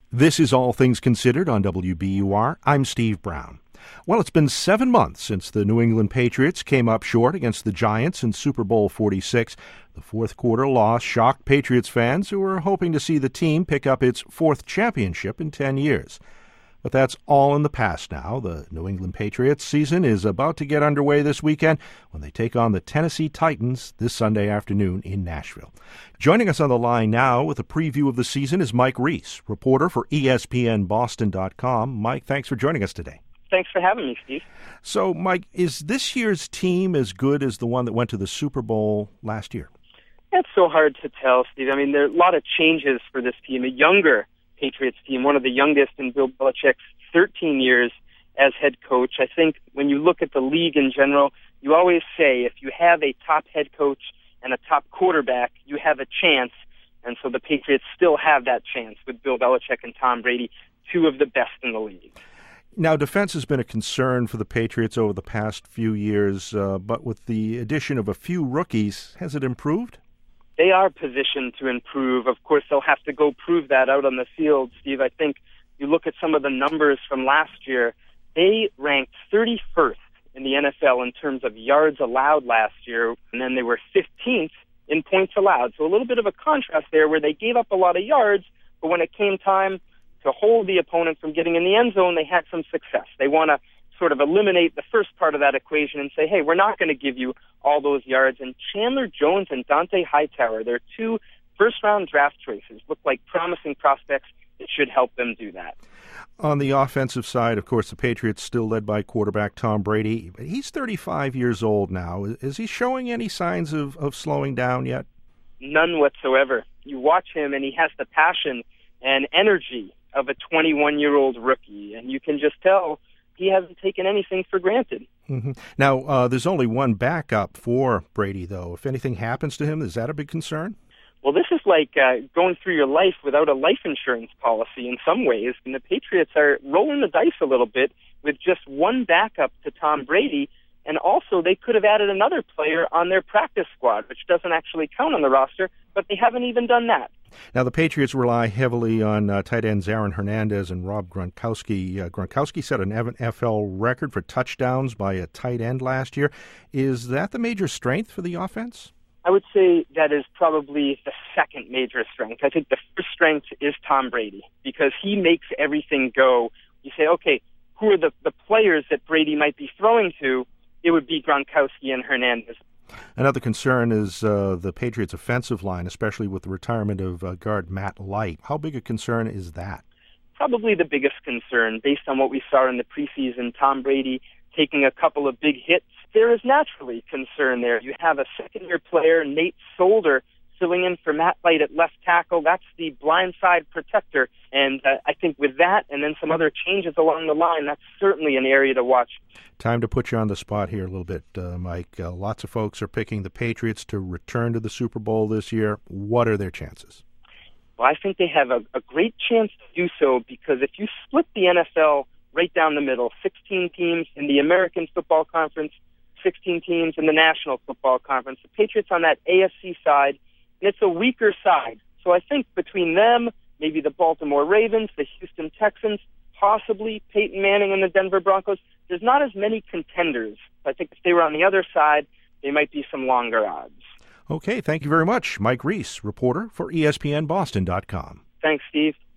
This is All Things Considered on WBUR. I'm Steve Brown. Well, it's been 7 months since the New England Patriots came up short against the Giants in Super Bowl 46. The fourth quarter loss shocked Patriots fans who were hoping to see the team pick up its fourth championship in 10 years. But that's all in the past now. The New England Patriots season is about to get underway this weekend when they take on the Tennessee Titans this Sunday afternoon in Nashville. Joining us on the line now with a preview of the season is Mike Reiss, reporter for ESPNBoston.com. Mike, thanks for joining us today. Thanks for having me, Steve. So, Mike, is this year's team as good as the one that went to the Super Bowl last year? It's so hard to tell, Steve. I mean, there are a lot of changes for this team. A younger Patriots team, one of the youngest in Bill Belichick's 13 years as head coach. I think when you look at the league in general, you always say if you have a top head coach and a top quarterback, you have a chance. And so the Patriots still have that chance with Bill Belichick and Tom Brady, two of the best in the league. Now, defense has been a concern for the Patriots over the past few years, but with the addition of a few rookies, has it improved? They are positioned to improve. Of course, they'll have to go prove that out on the field, Steve. I think you look at some of the numbers from last year, they ranked 31st in the NFL in terms of yards allowed last year, and then they were 15th in points allowed. So a little bit of a contrast there where they gave up a lot of yards, but when it came time to hold the opponent from getting in the end zone, they had some success. They want to sort of eliminate the first part of that equation and say, hey, we're not going to give you all those yards. And Chandler Jones and Dante Hightower, they're two first-round draft choices, look like promising prospects. It should help them do that. On the offensive side, of course, the Patriots still led by quarterback Tom Brady. He's 35 years old now. Is he showing any signs of slowing down yet? None whatsoever. You watch him, and he has the passion and energy of a 21-year-old rookie, and you can just tell he hasn't taken anything for granted. Mm-hmm. Now, there's only one backup for Brady, though. If anything happens to him, is that a big concern? Well, this is like going through your life without a life insurance policy in some ways, and the Patriots are rolling the dice a little bit with just one backup to Tom Brady, and also they could have added another player on their practice squad, which doesn't actually count on the roster, but they haven't even done that. Now, the Patriots rely heavily on tight ends Aaron Hernandez and Rob Gronkowski. Gronkowski set an NFL record for touchdowns by a tight end last year. Is that the major strength for the offense? I would say that is probably the second major strength. I think the first strength is Tom Brady because he makes everything go. You say, okay, who are the players that Brady might be throwing to? It would be Gronkowski and Hernandez. Another concern is the Patriots' offensive line, especially with the retirement of guard Matt Light. How big a concern is that? Probably the biggest concern, based on what we saw in the preseason, Tom Brady taking a couple of big hits. There is naturally concern there. You have a second-year player, Nate Solder, filling in for Matt Light at left tackle. That's the blindside protector. And I think with that and then some other changes along the line, that's certainly an area to watch. Time to put you on the spot here a little bit, Mike. Lots of folks are picking the Patriots to return to the Super Bowl this year. What are their chances? Well, I think they have a great chance to do so because if you split the NFL right down the middle, 16 teams in the American Football Conference, 16 teams in the National Football Conference, the Patriots on that AFC side, and it's a weaker side. So I think between them, maybe the Baltimore Ravens, the Houston Texans, possibly Peyton Manning and the Denver Broncos, there's not as many contenders. I think if they were on the other side, they might be some longer odds. Okay, thank you very much. Mike Reiss, reporter for ESPNBoston.com. Thanks, Steve.